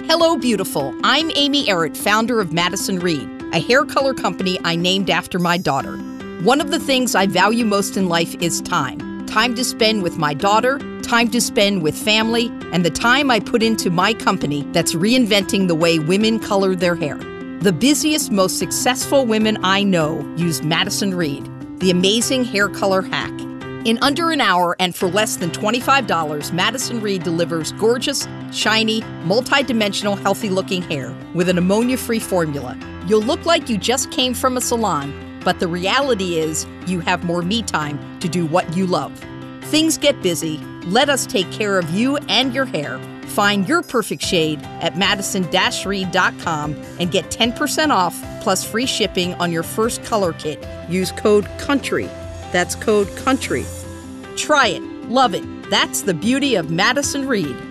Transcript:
Hello, beautiful. I'm Amy Errett, founder of Madison Reed, a hair color company I named after my daughter. One of the things I value most in life is time. Time to spend with my daughter, time to spend with family, and the time I put into my company that's reinventing the way women color their hair. The busiest, most successful women I know use Madison Reed, the amazing hair color hack. In under an hour and for less than $25, Madison Reed delivers gorgeous, shiny, multi-dimensional, healthy-looking hair with an ammonia-free formula. You'll look like you just came from a salon, but the reality is you have more me time to do what you love. Things get busy. Let us take care of you and your hair. Find your perfect shade at madison-reed.com and get 10% off plus free shipping on your first color kit. Use code COUNTRY. That's code COUNTRY. Try it. Love it. That's the beauty of Madison Reed.